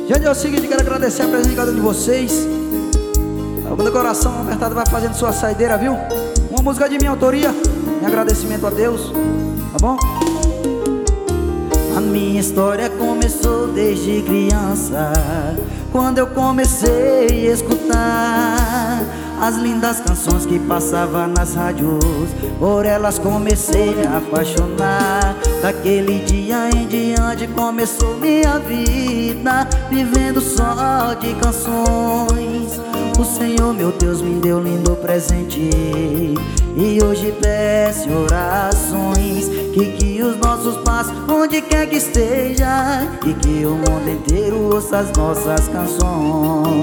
Gente, é o seguinte, quero agradecer a presença de cada um de vocês. O coração apertado vai fazendo sua saideira, viu? Uma música de minha autoria, em agradecimento a Deus, tá bom? A minha história começou desde criança, quando eu comecei a escutar as lindas canções que passavam nas rádios. Por elas comecei a me apaixonar. Daquele dia em diante começou minha vida, vivendo só de canções. O Senhor, meu Deus, me deu lindo presente, e hoje peço orações que os nossos passos, onde quer que esteja, e que o mundo inteiro ouça as nossas canções.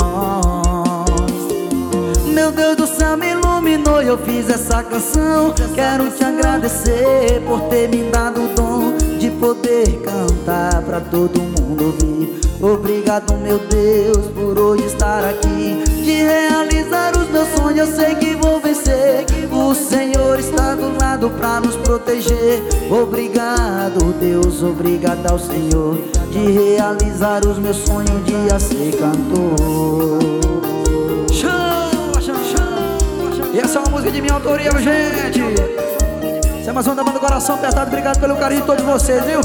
Meu Deus do céu, me iluminou e eu fiz essa canção. Quero te agradecer por ter me dado o dom de poder cantar pra todo mundo ouvir. Obrigado, meu Deus, por hoje estar aqui, de realizar os meus sonhos. Eu sei que vou vencer, o Senhor está do lado pra nos proteger. Obrigado, Deus, obrigado ao Senhor, de realizar os meus sonhos, um dia ser cantor. E essa é uma música de minha autoria, viu, gente? Essa é mais uma da banda Coração Apertado. Obrigado pelo carinho de todos vocês, viu?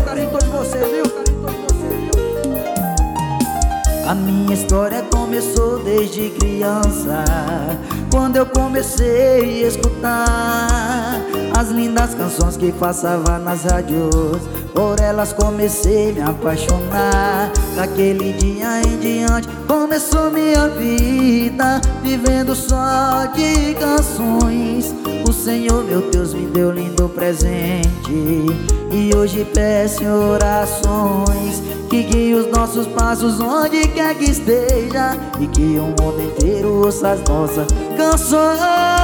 A minha história começou desde criança, quando eu comecei a escutar as lindas canções que passavam nas rádios. Por elas comecei a me apaixonar. Daquele dia em diante começou minha vida, vivendo só de canções. O Senhor, meu Deus, me deu lindo presente, e hoje peço orações que os nossos passos, onde quer que esteja, e que o mundo inteiro ouça as nossas canções.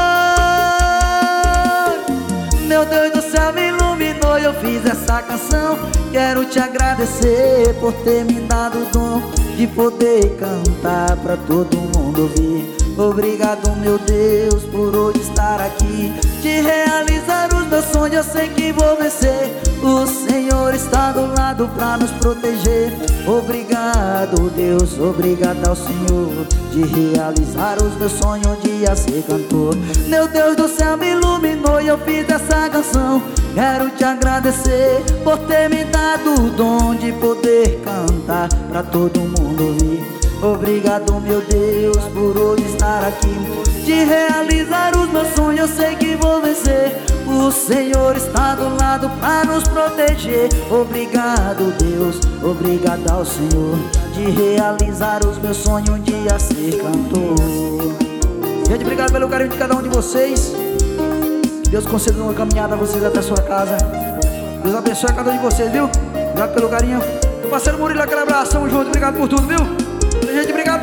Meu Deus do céu, me iluminou e eu fiz essa canção. Quero te agradecer por ter me dado o dom de poder cantar pra todo mundo ouvir. Obrigado, meu Deus, por hoje estar aqui, de realizar os meus sonhos. Eu sei que vou vencer, o Senhor está do lado pra nos proteger. Obrigado, Deus, obrigado ao Senhor, de realizar os meus sonhos, um dia ser cantor. Meu Deus do céu, me iluminou e eu fiz essa canção. Quero te agradecer por ter me dado o dom de poder cantar pra todo mundo ouvir. Obrigado, meu Deus, por hoje estar aqui, de realizar os meus sonhos. Eu sei que vou vencer, o Senhor está do lado pra nos proteger. Obrigado, Deus, obrigado ao Senhor, de realizar os meus sonhos, um dia ser cantor. Gente, obrigado pelo carinho de cada um de vocês. Deus conceda uma caminhada a vocês até a sua casa. Deus abençoe a cada um de vocês, viu? Obrigado pelo carinho. Meu parceiro Murilo, aquele abraço, tamo junto, obrigado por tudo, viu? Gente, obrigado.